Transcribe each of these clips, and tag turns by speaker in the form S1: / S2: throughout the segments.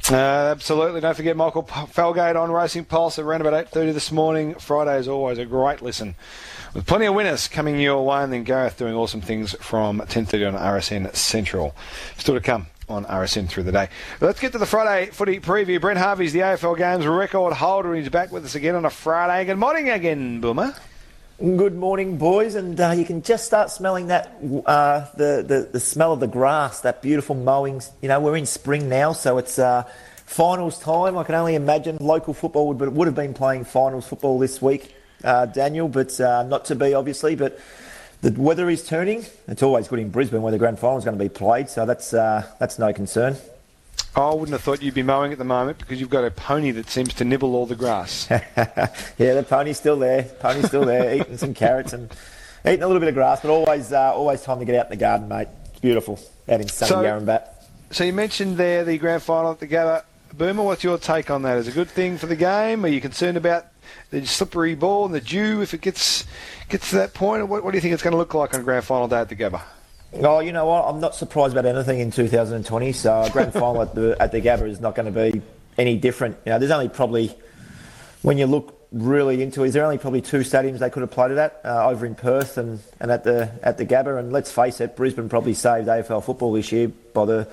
S1: Absolutely. Don't forget Michael Falgate on Racing Pulse around about 8:30 this morning. Friday is always a great listen, with plenty of winners coming your way, and then Gareth doing awesome things from 10:30 on RSN Central. Still to come on RSN through the day. Let's get to the Friday footy preview. Brent Harvey's the AFL Games record holder. He's back with us again on a Friday. Good morning again, Boomer.
S2: Good morning, boys, and you can just start smelling that the smell of the grass, that beautiful mowing. You know, we're in spring now, so it's finals time. I can only imagine local football would have been playing finals football this week, Daniel, but not to be, obviously. But the weather is turning. It's always good in Brisbane where the grand final is going to be played, so that's no concern.
S1: I wouldn't have thought you'd be mowing at the moment because you've got a pony that seems to nibble all the grass.
S2: Yeah, the pony's still there. Eating some carrots and eating a little bit of grass, but always time to get out in the garden, mate. It's beautiful out in sunny Yarrambat.
S1: So you mentioned there the grand final at the Gabba. Boomer, what's your take on that? Is it a good thing for the game? Are you concerned about the slippery ball and the dew if it gets to that point? What do you think it's going to look like on grand final day at the Gabba?
S2: Oh, you know what? I'm not surprised about anything in 2020. So a grand final at the Gabba is not going to be any different. You know, there's only probably, when you look really into it, there only probably two stadiums they could have played it at, over in Perth and at the Gabba. And let's face it, Brisbane probably saved AFL football this year by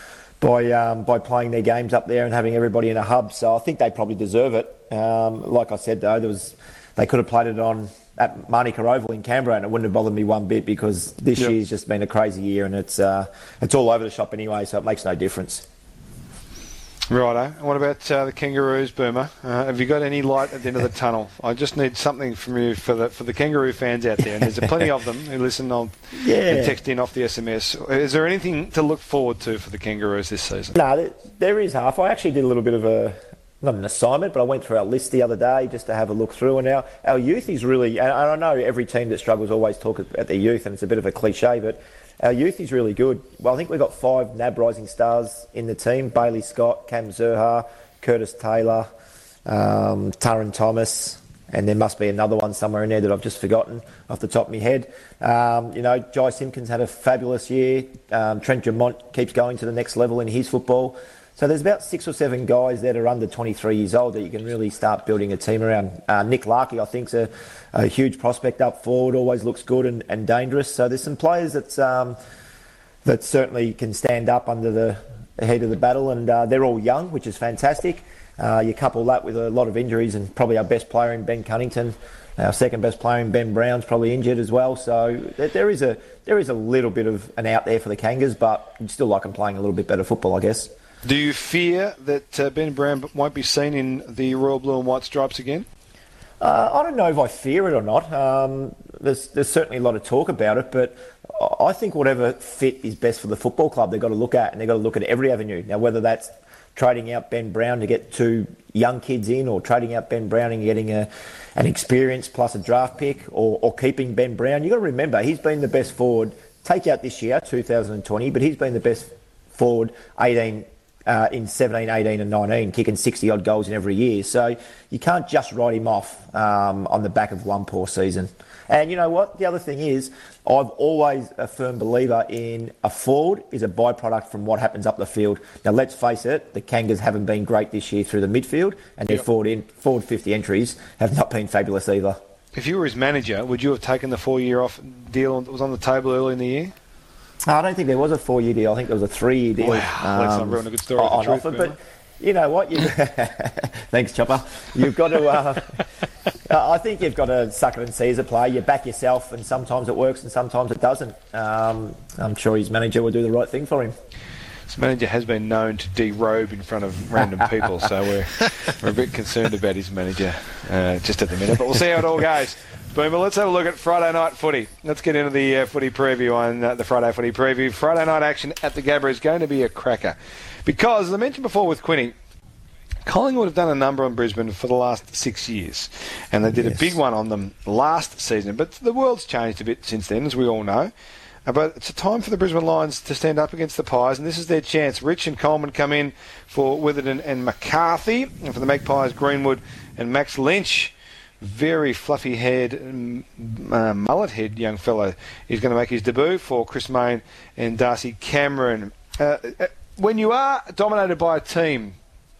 S2: playing their games up there and having everybody in a hub. So I think they probably deserve it. Like I said though, they could have played it at Manuka Oval in Canberra, and it wouldn't have bothered me one bit because this year's just been a crazy year, and it's all over the shop anyway, so it makes no difference.
S1: Righto. And what about the Kangaroos, Boomer? Have you got any light at the end of the tunnel? I just need something from you for the Kangaroo fans out there, and there's plenty of them who listen on and text in off the SMS. Is there anything to look forward to for the Kangaroos this season?
S2: No, there is half. I actually did a little bit of not an assignment, but I went through our list the other day just to have a look through, and our youth is really, and I know every team that struggles always talk about their youth, and it's a bit of a cliche, but our youth is really good. Well, I think we've got 5 NAB Rising Stars in the team: Bailey Scott, Cam Zurha, Curtis Taylor, Taran Thomas, and there must be another one somewhere in there that I've just forgotten off the top of my head. Jai Simpkins had a fabulous year. Trent Dumont keeps going to the next level in his football. So there's about 6 or 7 guys that are under 23 years old that you can really start building a team around. Nick Larkey, I think, is a huge prospect up forward, always looks good and dangerous. So there's some players that certainly can stand up under the heat of the battle, and they're all young, which is fantastic. You couple that with a lot of injuries, and probably our best player in Ben Cunnington, our second best player in Ben Brown's probably injured as well. So there is a little bit of an out there for the Kangas, but you'd still like them playing a little bit better football, I guess.
S1: Do you fear that Ben Brown won't be seen in the Royal Blue and White stripes again?
S2: I don't know if I fear it or not. There's certainly a lot of talk about it, but I think whatever fit is best for the football club, they've got to look at, and they've got to look at every avenue. Now, whether that's trading out Ben Brown to get 2 young kids in, or trading out Ben Brown and getting an experience plus a draft pick, or keeping Ben Brown. You've got to remember, he's been the best forward, take out this year, 2020, but he's been the best forward in 17, 18 and 19, kicking 60-odd goals in every year. So you can't just write him off on the back of one poor season. And you know what? The other thing is, I've always a firm believer in a forward is a byproduct from what happens up the field. Now, let's face it, the Kangas haven't been great this year through the midfield, and their forward 50 entries have not been fabulous either.
S1: If you were his manager, would you have taken the 4-year off deal that was on the table early in the year?
S2: I don't think there was a 4-year deal. I think there was a 3-year deal.
S1: Wow, that's not ruining a good story.
S2: On offer, but you know what? Thanks, Chopper. You've got to. I think you've got to suck it and see as a player. You back yourself, and sometimes it works, and sometimes it doesn't. I'm sure his manager will do the right thing for him.
S1: His manager has been known to derobe in front of random people, so we're a bit concerned about his manager just at the minute. But we'll see how it all goes. Boomer, let's have a look at Friday night footy. Let's get into the footy preview on the Friday footy preview. Friday night action at the Gabba is going to be a cracker. Because, as I mentioned before with Quinny, Collingwood have done a number on Brisbane for the last 6 years. And they did a big one on them last season. But the world's changed a bit since then, as we all know. But it's a time for the Brisbane Lions to stand up against the Pies, and this is their chance. Rich and Coleman come in for Witherden and McCarthy. And for the Magpies, Greenwood and Max Lynch. Very fluffy-haired, mullet-haired young fellow. He's going to make his debut for Chris Mayne and Darcy Cameron. When you are dominated by a team,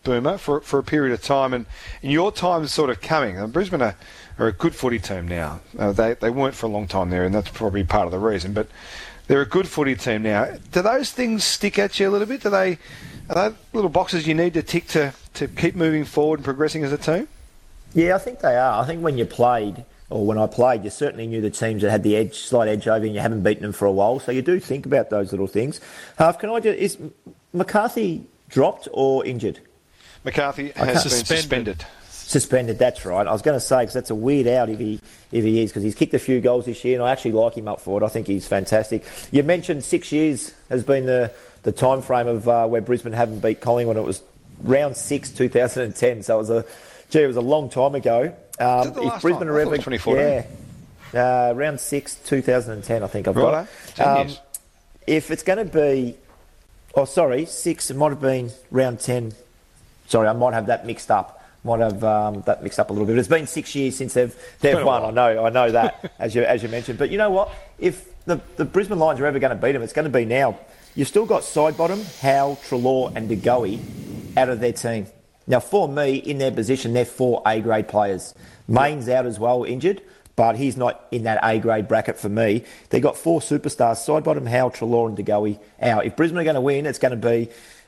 S1: Boomer, for a period of time, and your time's sort of coming. And Brisbane are a good footy team now. They weren't for a long time there, and that's probably part of the reason. But they're a good footy team now. Do those things stick at you a little bit? Are they little boxes you need to tick to keep moving forward and progressing as a team?
S2: Yeah, I think they are. I think when you played, or when I played, you certainly knew the teams that had the slight edge over, and you haven't beaten them for a while. So you do think about those little things. Is McCarthy dropped or injured?
S1: McCarthy has been suspended.
S2: Suspended, that's right. I was going to say, because that's a weird out if he is, because he's kicked a few goals this year, and I actually like him up for it. I think he's fantastic. You mentioned 6 years has been the time frame of where Brisbane haven't beat Collingwood. It was round 6, 2010, so it was a long time ago. If Brisbane are ever,
S1: 2014.
S2: Yeah, round 6, 2010, I think I've got it. If it's going to be, 6, it might have been round 10. Sorry, I might have that mixed up. Might have that mixed up a little bit. It's been 6 years since they've won. I know that, as you mentioned. But you know what? If the Brisbane Lions are ever going to beat them, it's going to be now. You've still got Sidebottom, Howe, Treloar and De Goey out of their team. Now, for me, in their position, they're 4 A-grade players. Main's out as well, injured, but he's not in that A-grade bracket for me. They've got 4 superstars, Sidebottom, Howe, Treloar and De Goey out. If Brisbane are going to win, it's going to be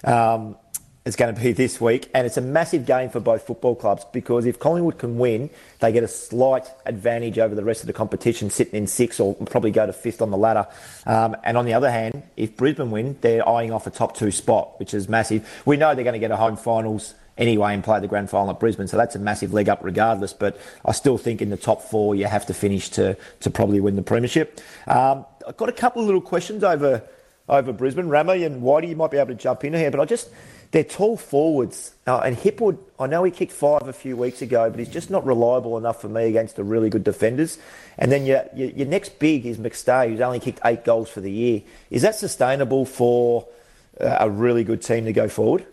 S2: this week, and it's a massive game for both football clubs, because if Collingwood can win, they get a slight advantage over the rest of the competition, sitting in 6th or probably go to 5th on the ladder. And on the other hand, if Brisbane win, they're eyeing off a top 2 spot, which is massive. We know they're going to get a home finals anyway and play the grand final at Brisbane, so that's a massive leg up regardless, but I still think in the top 4 you have to finish to probably win the premiership. I've got a couple of little questions over Brisbane. Ramo and Whitey, you might be able to jump in here, but they're tall forwards. And Hipwood, I know he kicked 5 a few weeks ago, but he's just not reliable enough for me against the really good defenders. And then your next big is McStay, who's only kicked 8 goals for the year. Is that sustainable for a really good team to go forward?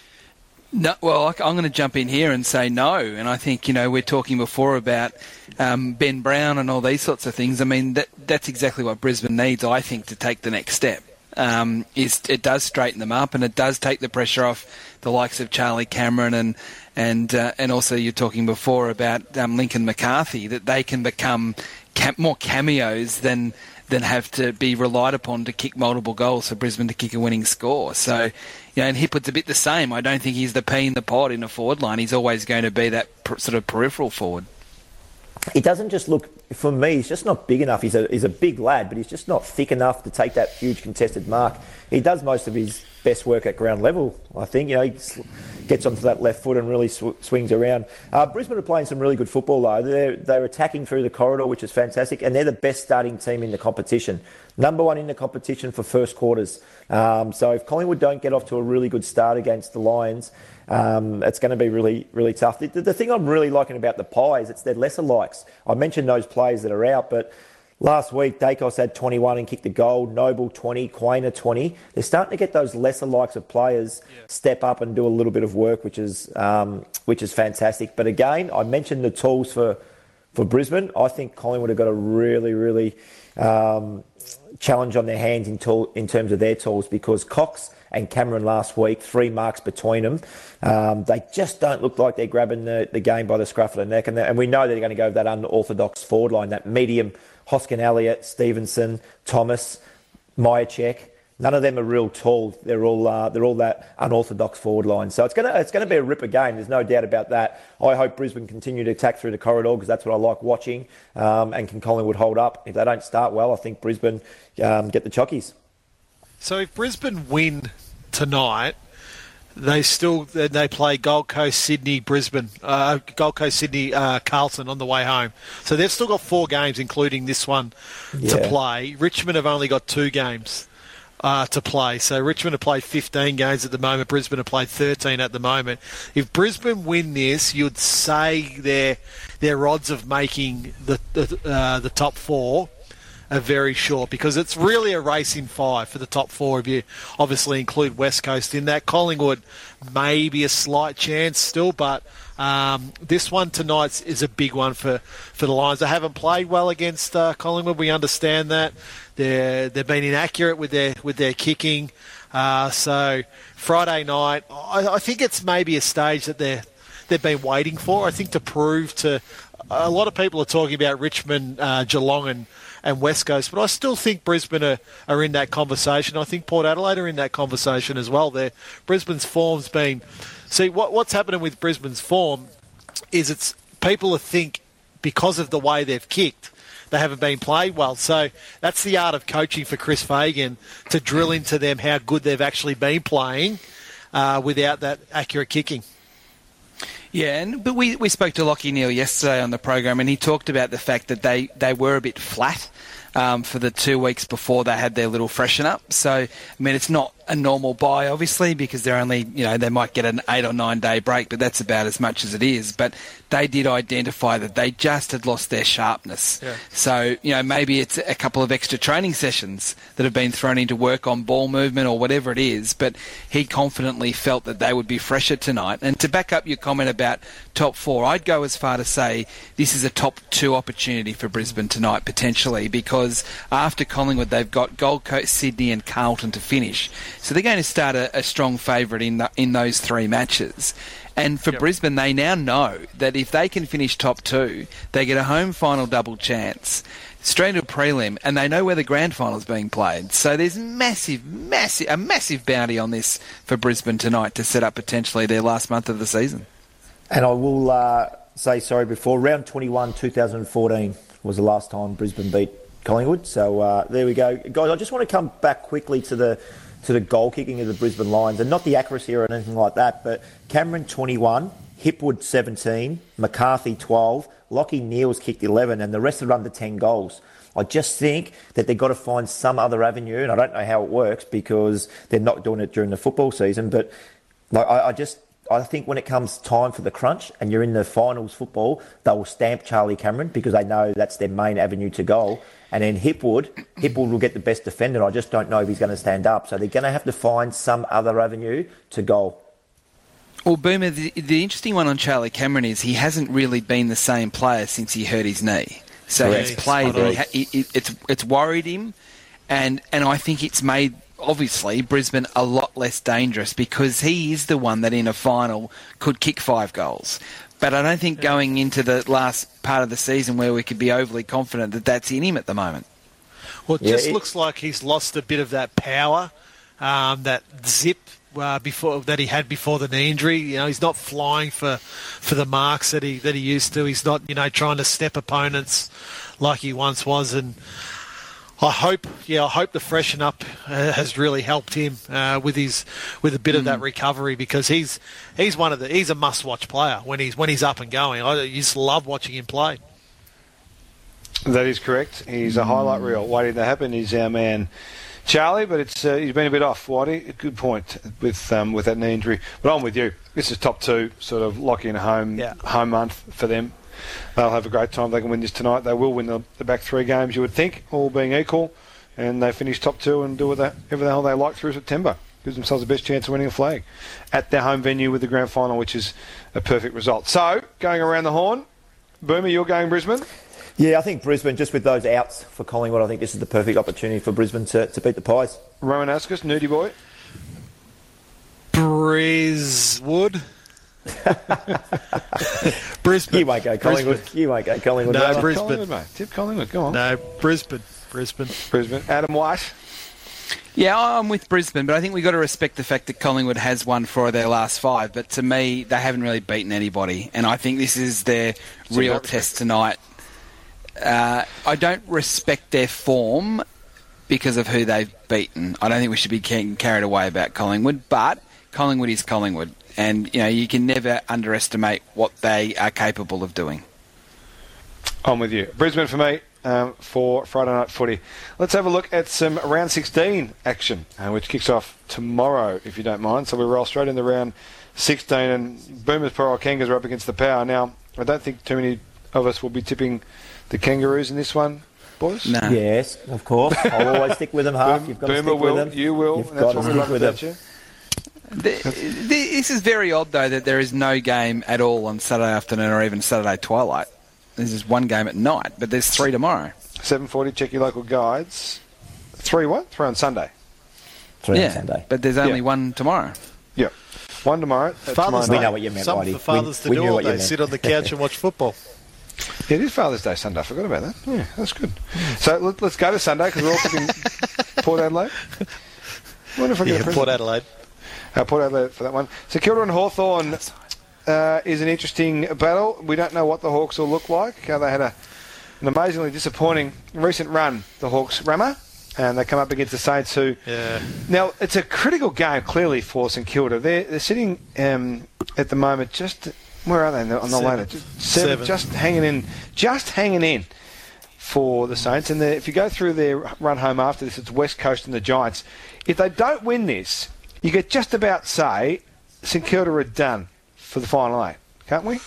S3: No, well, I'm going to jump in here and say no. And I think, we're talking before about Ben Brown and all these sorts of things. I mean, that's exactly what Brisbane needs, I think, to take the next step. It does straighten them up, and it does take the pressure off the likes of Charlie Cameron and also you're talking before about Lincoln McCarthy, that they can become more cameos than have to be relied upon to kick multiple goals for Brisbane to kick a winning score. So, and Hipwood's a bit the same. I don't think he's the pea in the pod in a forward line. He's always going to be that sort of peripheral forward.
S2: He doesn't just look, for me, he's just not big enough. He's a big lad, but he's just not thick enough to take that huge contested mark. He does most of his best work at ground level, I think. He gets onto that left foot and really swings around. Brisbane are playing some really good football, though. They're attacking through the corridor, which is fantastic, and they're the best starting team in the competition. Number 1 in the competition for first quarters. So if Collingwood don't get off to a really good start against the Lions, it's going to be really, really tough. The thing I'm really liking about the Pies, it's their lesser likes. I mentioned those players that are out, but last week Dacos had 21 and kicked a goal, Noble 20, Quainer 20. They're starting to get those lesser likes of players step up and do a little bit of work, which is fantastic. But again, I mentioned the tools for Brisbane. I think Collingwood have got a really, really challenge on their hands in terms of their tools, because Cox and Cameron last week, 3 marks between them. They just don't look like they're grabbing the game by the scruff of the neck. And we know they're going to go with that unorthodox forward line, that medium, Hoskin Elliott, Stevenson, Thomas, Myercheck. None of them are real tall. They're all that unorthodox forward line. So it's gonna be a ripper game. There's no doubt about that. I hope Brisbane continue to attack through the corridor, because that's what I like watching. And can Collingwood hold up? If they don't start well, I think Brisbane get the chockies.
S4: So if Brisbane win tonight, they play Gold Coast, Sydney, Brisbane, Gold Coast, Sydney, Carlton on the way home. So they've still got 4 games, including this one, to play. Richmond have only got 2 games to play. So Richmond have played 15 games at the moment. Brisbane have played 13 at the moment. If Brisbane win this, you'd say their odds of making the top 4 are very short, because it's really a race in 5 for the top 4 if you obviously include West Coast in that. Collingwood may be a slight chance still, but this one tonight is a big one for the Lions. They haven't played well against Collingwood. We understand that. They've been inaccurate with their kicking. So Friday night, I think it's maybe a stage that they've been waiting for. I think to prove to a lot of people are talking about Richmond, Geelong, and West Coast, but I still think Brisbane are in that conversation. I think Port Adelaide are in that conversation as well. Brisbane's form's been. See, what's happening with Brisbane's form is it's people think because of the way they've kicked, they haven't been played well. So that's the art of coaching for Chris Fagan, to drill into them how good they've actually been playing without that accurate kicking.
S3: Yeah, but we spoke to Lachie Neale yesterday on the program, and he talked about the fact that they were a bit flat for the 2 weeks before they had their little freshen up. So, I mean, it's not a normal bye, obviously, because they're only, they might get an 8 or 9 day break, but that's about as much as it is. But they did identify that they just had lost their sharpness. Yeah. So, maybe it's a couple of extra training sessions that have been thrown into work on ball movement or whatever it is. But he confidently felt that they would be fresher tonight. And to back up your comment about top 4, I'd go as far to say this is a top 2 opportunity for Brisbane tonight, potentially, because after Collingwood, they've got Gold Coast, Sydney and Carlton to finish. So they're going to start a strong favourite in those 3 matches. And for Brisbane, they now know that if they can finish top 2, they get a home final double chance, straight into a prelim, and they know where the grand final is being played. So there's a massive bounty on this for Brisbane tonight to set up potentially their last month of the season.
S2: And I will say sorry before, round 21, 2014 was the last time Brisbane beat Collingwood. So there we go. Guys, I just want to come back quickly to the goal kicking of the Brisbane Lions, and not the accuracy or anything like that, but Cameron 21, Hipwood 17, McCarthy 12, Lachie Neale's kicked 11, and the rest are under 10 goals. I just think that they've got to find some other avenue, and I don't know how it works because they're not doing it during the football season, but I think when it comes time for the crunch and you're in the finals football, they will stamp Charlie Cameron because they know that's their main avenue to goal. And then Hipwood will get the best defender. I just don't know if he's going to stand up. So they're going to have to find some other avenue to goal.
S3: Well, Boomer, the interesting one on Charlie Cameron is he hasn't really been the same player since he hurt his knee. So
S2: Correct.
S3: he's played, it's worried him, and I think it's made, obviously, Brisbane a lot less dangerous because he is the one that in a final could kick 5 goals. But I don't think going into the last part of the season where we could be overly confident that that's in him at the moment.
S4: Well, it just looks like he's lost a bit of that power, that zip before that he had before the knee injury. He's not flying for the marks that he used to. He's not trying to step opponents like he once was. And I hope the freshen up has really helped him with a bit of that recovery, because he's a must-watch player when he's up and going. I just love watching him play.
S1: That is correct. He's a highlight reel waiting to happen. He's our man, Charlie, but he's been a bit off, Whitey. Good point with that knee injury. But I'm with you. This is top 2, sort of locking a home month for them. They'll have a great time. They can win this tonight. They will win the back 3 games, you would think, all being equal. And they finish top 2 and do whatever the hell they like through September. Gives themselves the best chance of winning a flag at their home venue with the grand final, which is a perfect result. So, going around the horn, Boomer, you're going Brisbane?
S2: Yeah, I think Brisbane, just with those outs for Collingwood, I think this is the perfect opportunity for Brisbane to beat the Pies.
S1: Rowan Askus, Nudie boy?
S4: Briswood. Brisbane.
S2: You won't go Collingwood.
S4: Brisbane.
S2: You won't go Collingwood.
S4: No,
S2: mate.
S4: Brisbane.
S1: Collingwood, mate. Tip Collingwood, go on.
S4: No, Brisbane.
S1: Adam White?
S3: Yeah, I'm with Brisbane, but I think we've got to respect the fact that Collingwood has won 4 of their last 5. But to me, they haven't really beaten anybody. And I think this is their real test tonight. I don't respect their form because of who they've beaten. I don't think we should be carried away about Collingwood, but Collingwood is Collingwood. And, you can never underestimate what they are capable of doing.
S1: I'm with you. Brisbane for me for Friday night footy. Let's have a look at some round 16 action, which kicks off tomorrow, if you don't mind. So we roll straight into round 16, and Boomers Power Kangas are up against the Power. Now, I don't think too many of us will be tipping the Kangaroos in this one, boys.
S3: No.
S2: Yes, of course. I'll always stick with them, Half. You've got to stick with them.
S1: You will.
S2: You've
S1: That's
S2: got
S1: what
S2: to
S1: we
S2: stick
S1: love
S2: with
S1: about
S2: them.
S1: you.
S3: This is very odd, though, that there is no game at all on Saturday afternoon or even Saturday twilight. There's just one game at night, but there's 3 tomorrow.
S1: 7:40, check your local guides. 3 what? 3 on Sunday.
S2: 3 on Sunday.
S3: But there's only one tomorrow.
S1: Yeah. One tomorrow.
S4: Father's
S2: We
S4: Day.
S2: know what you meant,
S4: Something
S2: Whitey.
S4: for fathers to
S2: We
S4: do
S2: knew
S4: all
S2: what you
S4: day.
S2: meant.
S4: Sit on the couch and watch football.
S1: Yeah, it is Father's Day Sunday. I forgot about that. Yeah, that's good. So let's go to Sunday because we're all picking Port Adelaide. I wonder if I get a present.
S4: Port Adelaide.
S1: Port Adelaide for that one. St Kilda and Hawthorn is an interesting battle. We don't know what the Hawks will look like. They had an amazingly disappointing recent run, the Hawks, Rama, and they come up against the Saints who...
S4: Yeah.
S1: Now, it's a critical game, clearly, for St Kilda. They're sitting at the moment just... Where are they on the ladder? Seven. Just hanging in for the Saints. And if you go through their run home after this, it's West Coast and the Giants. If they don't win this, you could just about say St Kilda are done for the final 8, can't we?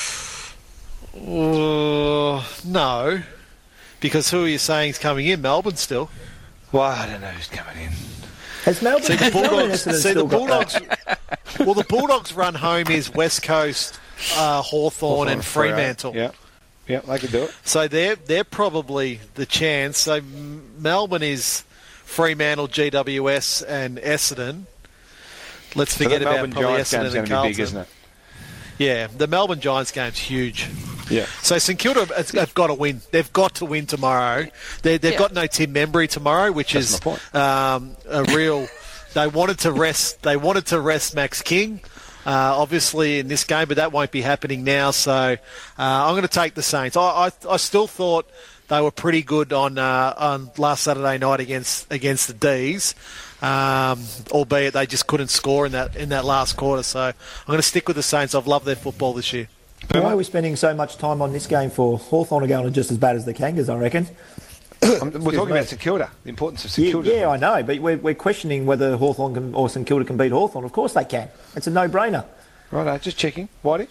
S4: No, because who are you saying is coming in? Melbourne still.
S1: Well, I don't know who's coming in.
S2: Has Melbourne...
S4: See, the Bulldogs.
S2: still got that?
S4: Well, the Bulldogs' run home is West Coast, Hawthorn and Fremantle.
S1: Yeah, they could do it.
S4: So they're probably the chance. So Melbourne is Fremantle, GWS, and Essendon. Let's forget about
S1: Melbourne
S4: probably
S1: Giants game's
S4: Essendon
S1: going
S4: and
S1: to be
S4: Carlton.
S1: big, isn't it?
S4: Yeah, the Melbourne Giants game's huge.
S1: Yeah.
S4: So St Kilda have got to win. They've got to win tomorrow. They've got no Tim Membry tomorrow, which
S1: That's
S4: is
S1: my point.
S4: A real. They wanted to rest. They wanted to rest Max King, obviously in this game, but that won't be happening now. So I'm going to take the Saints. I still thought they were pretty good on last Saturday night against the D's. Albeit they just couldn't score in that last quarter. So I'm going to stick with the Saints. I've loved their football this year.
S2: Why are we spending so much time on this game for Hawthorn are going just as bad as the Kangas, I reckon?
S1: We're talking about St Kilda, the importance of St Kilda.
S2: Yeah, I know, but we're questioning whether Hawthorn or St Kilda can beat Hawthorn. Of course they can. It's a no-brainer.
S1: Right, just checking. Whitey?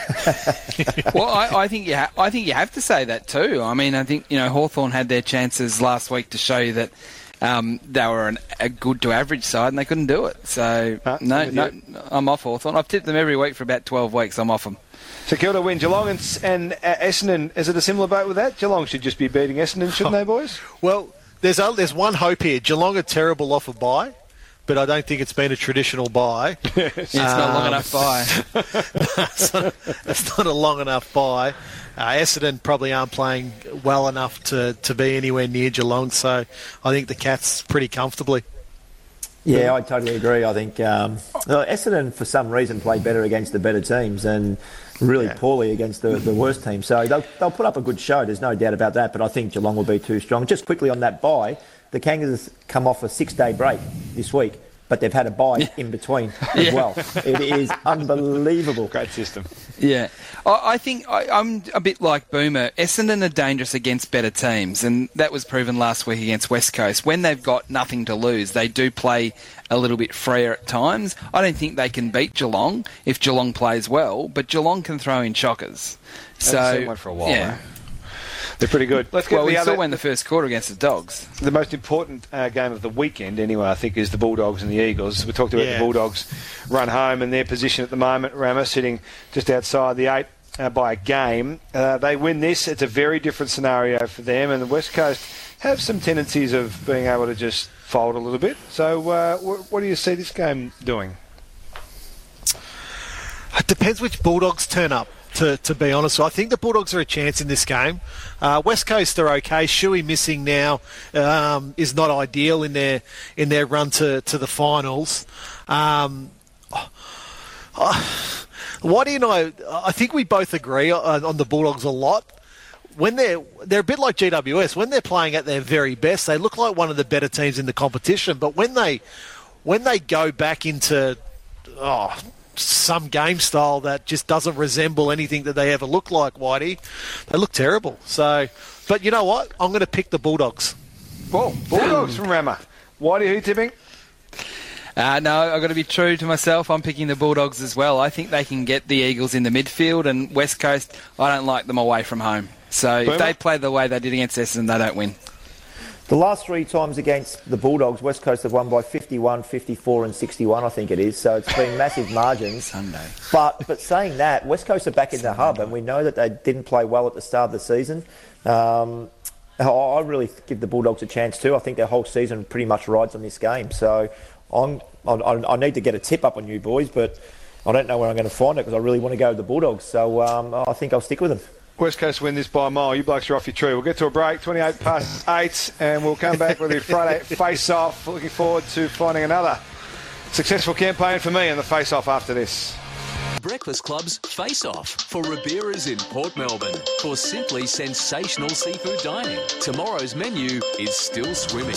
S3: Well, I think you have to say that too. I mean, I think Hawthorn had their chances last week to show you that they were a good to average side and they couldn't do it. So no, I'm off Hawthorn. I've tipped them every week for about 12 weeks. I'm off them.
S1: St Kilda win. Geelong and Essendon, is it a similar boat with that? Geelong should just be beating Essendon, shouldn't they, boys?
S4: Well, there's one hope here. Geelong are terrible off a bye, but I don't think it's been a traditional bye.
S3: It's not long enough bye.
S4: It's not a long enough bye. Essendon probably aren't playing well enough to be anywhere near Geelong, so I think the Cats pretty comfortably.
S2: Yeah, I totally agree. I think Essendon, for some reason, played better against the better teams and really poorly against the worst teams. So they'll put up a good show, there's no doubt about that, but I think Geelong will be too strong. Just quickly on that bye, the Kangas come off a 6-day break this week, but they've had a bye in between as well. It is unbelievable.
S1: Great system.
S3: Yeah. I think I'm a bit like Boomer. Essendon are dangerous against better teams, and that was proven last week against West Coast. When they've got nothing to lose, they do play a little bit freer at times. I don't think they can beat Geelong if Geelong plays well, but Geelong can throw in shockers.
S1: Haven't seen one for a while,
S3: yeah.
S1: eh? They're pretty good. Let's get
S3: We
S1: the
S3: still
S1: other.
S3: won the first quarter against the Dogs.
S1: The most important game of the weekend, anyway, I think, is the Bulldogs and the Eagles. We talked about the Bulldogs run home and their position at the moment. Rama sitting just outside the 8 by a game. They win this, it's a very different scenario for them, and the West Coast have some tendencies of being able to just fold a little bit. So what do you see this game doing?
S4: It depends which Bulldogs turn up. To be honest, I think the Bulldogs are a chance in this game. West Coast are okay. Shuey missing now is not ideal in their run to the finals. Why do you know? I think we both agree on the Bulldogs a lot. When they're a bit like GWS. When they're playing at their very best, they look like one of the better teams in the competition. But when they go back into some game style that just doesn't resemble anything that they ever look like, Whitey, they look terrible. So, but you know what? I'm going to pick the Bulldogs.
S1: Well, Bulldogs from Rama. Whitey, who tipping?
S3: No, I've got to be true to myself. I'm picking the Bulldogs as well. I think they can get the Eagles in the midfield, and West Coast, I don't like them away from home. So if they play the way they did against Essendon, they don't win.
S2: The last 3 times against the Bulldogs, West Coast have won by 51, 54 and 61, I think it is. So it's been massive margins.
S3: Sunday.
S2: But saying that, West Coast are back in the hub, and we know that they didn't play well at the start of the season. I really give the Bulldogs a chance too. I think their whole season pretty much rides on this game. So I need to get a tip up on you boys, but I don't know where I'm going to find it because I really want to go with the Bulldogs. So I think I'll stick with them.
S1: West Coast win this by a mile. You blokes are off your tree. We'll get to a break, 28 past 8, and we'll come back with your Friday face-off. Looking forward to finding another successful campaign for me in the face-off after this.
S5: Breakfast Club's Face Off for Ribera's in Port Melbourne for simply sensational seafood dining. Tomorrow's menu is still swimming.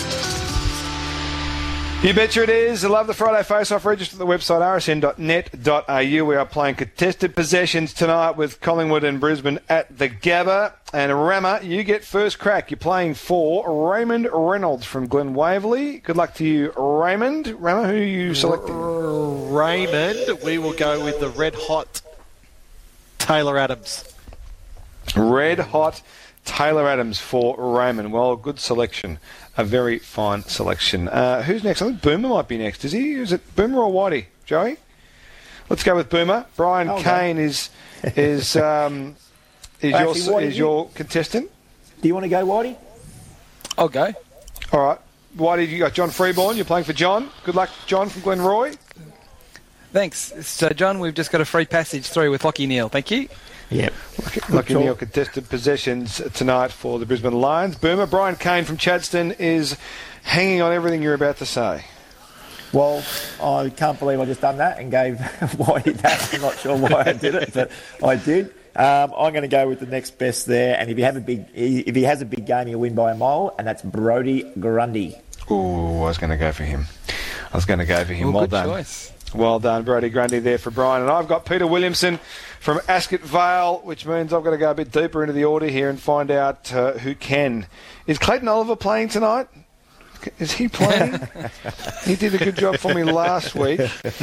S1: You betcha it is. I love the Friday Face-Off. Register at the website rsn.net.au. We are playing contested possessions tonight with Collingwood and Brisbane at the Gabba. And Rama, you get first crack. You're playing for Raymond Reynolds from Glen Waverley. Good luck to you, Raymond. Rama, who are you selecting?
S4: Raymond, we will go with the red hot Taylor Adams.
S1: Red hot Taylor Adams for Raymond. Well, good selection. A very fine selection. Who's next? I think Boomer might be next. Is he? Is it Boomer or Whitey? Joey? Let's go with Boomer. Brian Kane is your contestant.
S2: Do you want to go, Whitey?
S3: I'll go.
S1: All right. Whitey, you got John Freeborn. You're playing for John. Good luck, John from Glenroy.
S3: Thanks. So, John, we've just got a free passage through with Lockie Neal. Thank you.
S2: Yep.
S1: Lucky Neal contested possessions tonight for the Brisbane Lions. Boomer, Brian Kane from Chadstone is hanging on everything you're about to say.
S2: Well, I can't believe I just done that and gave Whitey that. I'm not sure why I did it, but I did. I'm going to go with the next best there, and if he has a big game, he'll win by a mile, and that's Brodie Grundy.
S1: Ooh, I was going to go for him. Well
S3: good
S1: done.
S3: Choice.
S1: Well done, Brodie Grundy there for Brian. And I've got Peter Williamson from Ascot Vale, which means I've got to go a bit deeper into the order here and find out who can. Is Clayton Oliver playing tonight? Is he playing? He did a good job for me last week.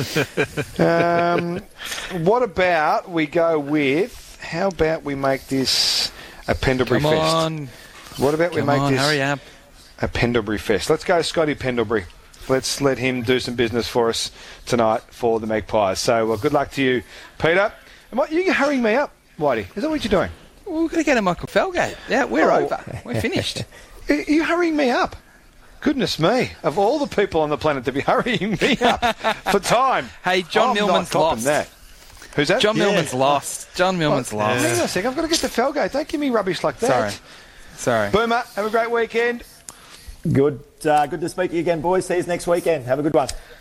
S1: What about we go with, how about we make this a Pendlebury Fest?
S3: On.
S1: What about we make this
S3: hurry up.
S1: a Pendlebury Fest? Let's go Scotty Pendlebury. Let's let him do some business for us tonight for the Magpies. So, well, good luck to you, Peter. You're hurrying me up, Whitey. Is that what you're doing?
S3: Well, we've got to go to Michael Felgate. Yeah, we're over. We're finished.
S1: Are you hurrying me up? Goodness me. Of all the people on the planet to be hurrying me up for time.
S3: Hey, John Millman's lost.
S1: That. Who's that?
S3: John Millman's lost. John Millman's lost.
S1: Hang on a sec. I've got to get to Felgate. Don't give me rubbish like that.
S3: Sorry.
S1: Boomer, have a great weekend.
S2: Good to speak to you again, boys. See you next weekend. Have a good one.